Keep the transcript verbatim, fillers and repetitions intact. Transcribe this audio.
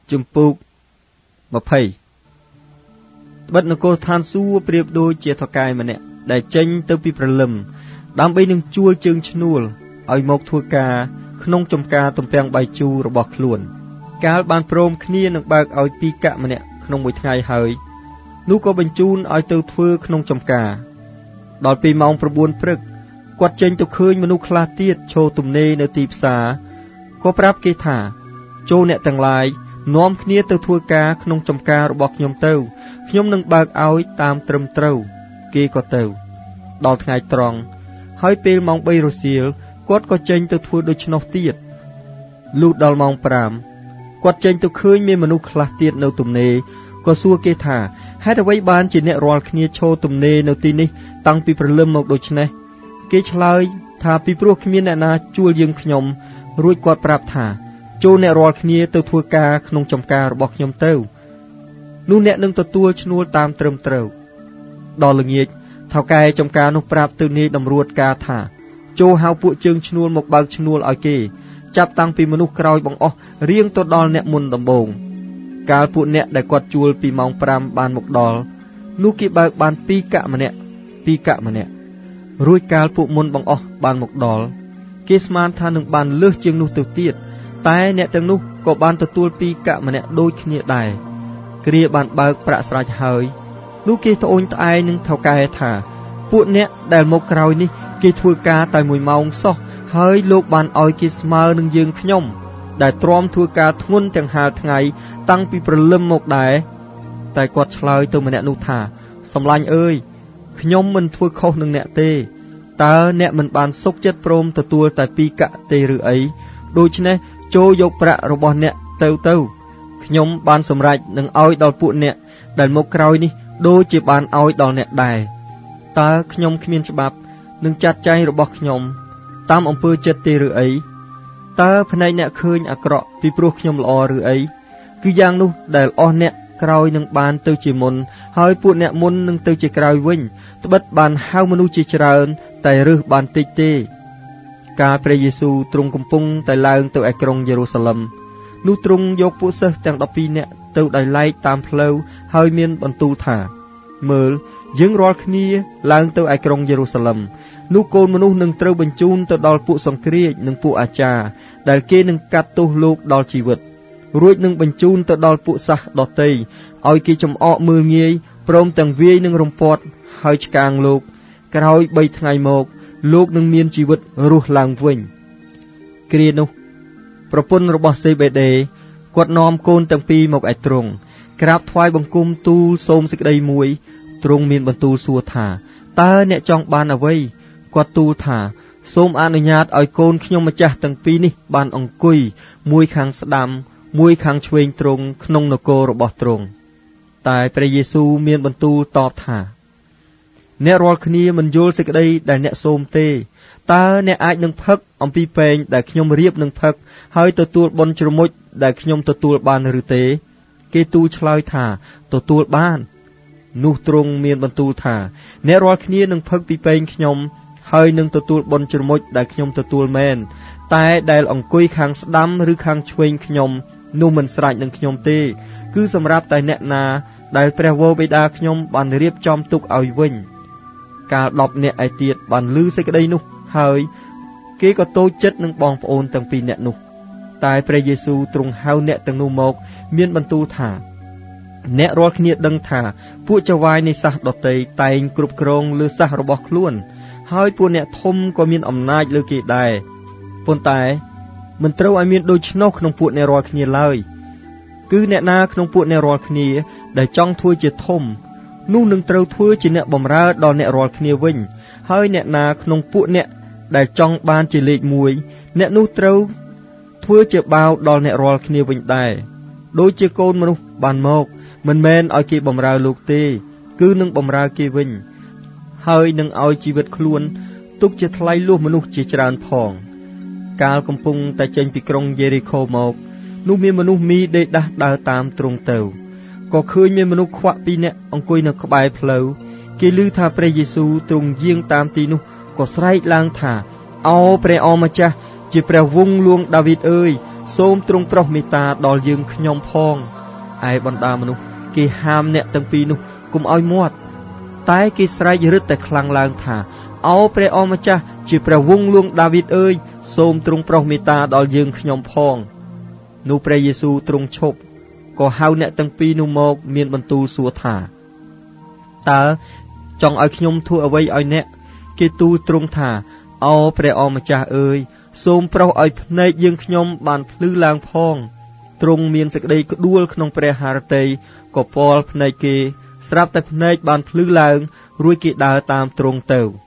ជំពូកម្ភៃបិទនគរឋានសួគ៌ប្រៀបដូចជាថកែម្នាក់ដែលចេញទៅពីព្រលឹមដើម្បីនឹងជួលជើងឈ្នួលឲ្យមកធ្វើការក្នុងចំការទំពាំងបាយជូររបស់ខ្លួនកាលបានព្រមគ្នានឹងបើកឲ្យពីកៈម្នាក់ក្នុងមួយថ្ងៃហើយនោះក៏បញ្ជូនឲ្យទៅធ្វើក្នុងចំការដល់ពីម៉ោង៩ព្រឹកគាត់ចេញទៅឃើញមនុស្សខ្លះទៀតឈរទំនេរនៅទីផ្សារក៏ប្រាប់គេថាចូលអ្នកទាំងឡាយនាំគ្នាទៅធ្វើការក្នុងចំការរបស់ខ្ញុំទៅខ្ញុំនឹងបើកឲ្យតាមត្រឹមត្រូវគេក៏ទៅដល់ថ្ងៃត្រង់ហើយពេលម៉ោងបីរសៀលគាត់ក៏ចេញទៅធ្វើដូច្នោះទៀតលុះដល់ម៉ោងប្រាំគាត់ចេញទៅឃើញមានមនុស្សខ្លះទៀតនៅទំនេរក៏សួរគេថាហេតុអ្វីបានជាអ្នករាល់គ្នាឈរទំនេរនៅទីនេះតាំងពីព្រលឹមមកដូច្នេះគេឆ្លើយថាពីព្រោះគ្មានអ្នកណាជួលយើងខ្ញុំរួចគាត់ប្រាប់ថាចូលអ្នករាល់គ្នាទៅធ្វើការក្នុងចំការរបស់ខ្ញុំទៅនោះអ្នកនឹងទទួលឈ្នួលតាមត្រឹមត្រូវដល់ល្ងាចថៅកែចំការនោះប្រាប់ទៅនាយតម្រួតការថាចូលហៅពួកជើងឈ្នួលមកបើកឈ្នួលឲ្យគេចាប់តាំងពីមនុស្សក្រោយបង្អស់រៀងទៅដល់អ្នកមុនដំបូងកាលពួកអ្នកដែលគាត់ជួលពីម៉ោងប្រាំបានមកដល់នោះគេបើកបានពីរកៈម្នាក់ពីរកៈម្នាក់រួចកាលពួកមុនបង្អស់បានមកដល់គេស្មានថានឹងបានលើសជាងនោះទៅទៀតតែអ្នកទាំងនោះក៏បានទទួលពីរកៈម្នាក់ដូចគ្នាដែរគ្រាបានបើកប្រាក់ស្រេចហើយនោះគេត្អូញត្អែនឹងថៅកែថាពួកអ្នកដែលមកក្រោយនេះគេធ្វើការតែមួយម៉ោងសោះហើយលោកបានឲ្យគេស្មើនឹងយើងខ្ញុំដែលទ្រាំធ្វើការធ្ងន់ទាំងហាលថ្ងៃតាំងពីព្រលឹមមកដែរតែគាត់ឆ្លើយទៅម្នាក់នោះថាសម្លាញ់អើយខ្ញុំមិនធ្វើខុសនឹងអ្នកទេតើអ្នកមិនបានសុខចិត្តព្រមទទួលតែពីរកៈទេឬអីដូច្នេះចូលយកប្រាក់របស់អ្នកទៅទៅខ្ញុំបានសម្រេចនឹងឲ្យដល់ពួកអ្នកដែលមកក្រោយនេះដូចជាបានឲ្យដល់អ្នកដែរតើខ្ញុំគ្មានច្បាប់នឹងចាត់ចែងរបស់ខ្ញុំតាមអំពើចិត្តទេឬអីតើភ្នែកអ្នកឃើញអាក្រក់ពីព្រោះខ្ញុំល្អឬអីគឺយ៉ាងនោះដែលអស់អ្នកក្រោយនឹងបានទៅជាមុនហើយពួកអ្នកមុននឹងទៅជាក្រោយវិញត្បិតបានហៅមនុស្សជាច្រើនតែរើសបានតិចទេកាលព្រះយេស៊ូវទ្រង់កំពុងតែឡើងទៅឯក្រុងយេរូសាឡិមនោះទ្រង់យកពួកសិស្សទាំងដប់ពីរនាក់ទៅដោយឡែកតាមផ្លូវហើយមានបន្ទូលថាមើលយើងរាល់គ្នាឡើងទៅឯក្រុងយេរូសាឡិមនោះកូនមនុស្សនឹងត្រូវបញ្ជូនទៅដល់ពួកសង្គ្រាចនិងពួកអាចារ្យដែលគេនឹងកាត់ទោសលោកដល់ជីវិតរួចនឹងបញ្ជូនទៅដល់ពួកសាសដតីឲ្យគេចំអកមើលងាយព្រមទាំងវាយនឹងរំពាត់ហើយឆ្កាងលោកក្រោយបីថ្ងៃមកលោកនឹងមានជីវិតរស់ឡើងវិញគ្រានោះប្រពន្ធរបស់សេបេដេគាត់នាំកូនទាំងពីរមកឯទ្រង់ក្រាបថ្វាយបង្គំទូលសូមសេចក្តីមួយទ្រង់មានបន្ទូលសួរថាតើអ្នកចង់បានអ្វីគាត់ទូលថាសូមអនុញ្ញាតឲ្យកូនខ្ញុំម្ចាស់ទាំងពីរនេះបានអង្គុយមួយខាងស្ដាំមួយខាងឆ្វេងទ្រង់ក្នុងនគររបស់ទ្រង់តែព្រះយេស៊ូវមានបន្ទូលតបថាអ្នករាល់គ្នាមិនយល់សេចក្តីដែលអ្នកសូមទេតើអ្នកអាចនឹងផឹកអំពីពែងដែលខ្ញុំរៀបនឹងផឹកហើយទទួលបុណ្យជ្រមុជដែលខ្ញុំទទួលបានឬទេគេទូលឆ្លើយថាទទួលបាននោះទ្រង់មានបន្ទូលថាអ្នករាល់គ្នានឹងផឹកពីពែងខ្ញុំហើយនឹងទទួលបុណ្យជ្រមុជដែលខ្ញុំទទួលមែនតែដែលអង្គុយខាងស្ដាំឬខាងឆ្វេងខ្ញុំនោះមិនស្រេចនឹងខ្ញុំទេគឺសម្រាប់តែអ្នកណាដែលព្រះវរបិតាខ្ញុំបានរៀបចំទុកឲ្យវិញកាលដប់អ្នកឯទៀតបានឮសេចក្តីនោះហើយគេក៏តូចចិត្តនឹងបងប្អូនទាំងពីរនាក់នោះតែព្រះយេស៊ូវទ្រង់ហៅអ្នកទាំងនោះមកមានបន្ទូលថាអ្នករាល់គ្នាដឹងថាពួកចៅហ្វាយនៃសាសដតីតែងគ្រប់គ្រងលើសាសរបស់ខ្លួនហើយពួកអ្នកធំក៏មានអំណាចលើគេដែរប៉ុន្តែមិនត្រូវឲ្យមានដូច្នោះក្នុងពួកអ្នករាល់គ្នាឡើយគឺអ្នកណាក្នុងពួកអ្នករាល់គ្នាដែលចង់ធ្វើជាធំនោះនឹងត្រូវធ្វើជាអ្នកបម្រើដល់អ្នករាល់គ្នាវិញហើយអ្នកណាក្នុងពួកអ្នកដែលចង់បានជាលេខមួយអ្នកនោះត្រូវធ្វើជាបាវដល់អ្នករាល់គ្នាវិញដែរដូចជាកូនមនុស្សបានមកមិនមែនឲ្យគេបម្រើលោកទេគឺនឹងបម្រើគេវិញហើយនឹងឲ្យជីវិតខ្លួនទុកជាថ្លៃលួសមនុស្សជាច្រើនផងកាលកំពុងតែចេញពីក្រុងយេរីខូមកនោះមានមនុស្សមីដេកដាស់ដើរតាមទ្រង់ទៅក៏ឃើញមានមនុស្សខ្វាក់ពីរនាក់អង្គុយនៅក្បែរផ្លូវគេឮថាព្រះយេស៊ូវទ្រង់យាងតាមទីនោះក៏ស្រែកឡើងថាឱព្រះអម្ចាស់ជាព្រះវង្សលួងដាវីតអើយសូមទ្រង់ប្រោសមេត្តាដល់យើងខ្ញុំផងឯបណ្ដាមនុស្សគេហាមអ្នកទាំងពីរនោះកុំឲ្យមាត់តែគេស្រែករឹតតែខ្លាំងឡើងថាអោព្រះអម្ចាស់ជាព្រះវង្សលួងដាវីតអើយសូមទ្រង់ប្រោសមេត្តាដល់យើងខ្ញុំផងនោះព្រះយេស៊ូវទ្រង់ឈប់ក៏ហៅអ្នកទាំងពីរនោះមកមានបន្ទូលសួរថាតើចង់ឲ្យខ្ញុំធ្វើអ្វីឲ្យអ្នកគេទូលទ្រង់ថាអោព្រះអម្ចាស់អើយសូមប្រោសឲ្យភ្នែកយើងខ្ញុំបានភ្លឺឡើងផងទ្រង់មានសេចក្តីក្ដួលក្នុងព្រះハរតីក៏ពាល់ភ្នែកគេស្រាប់តែភ្នែកបានភ្លឺឡើងរួចគេដើរតាមទ្រង់ទៅ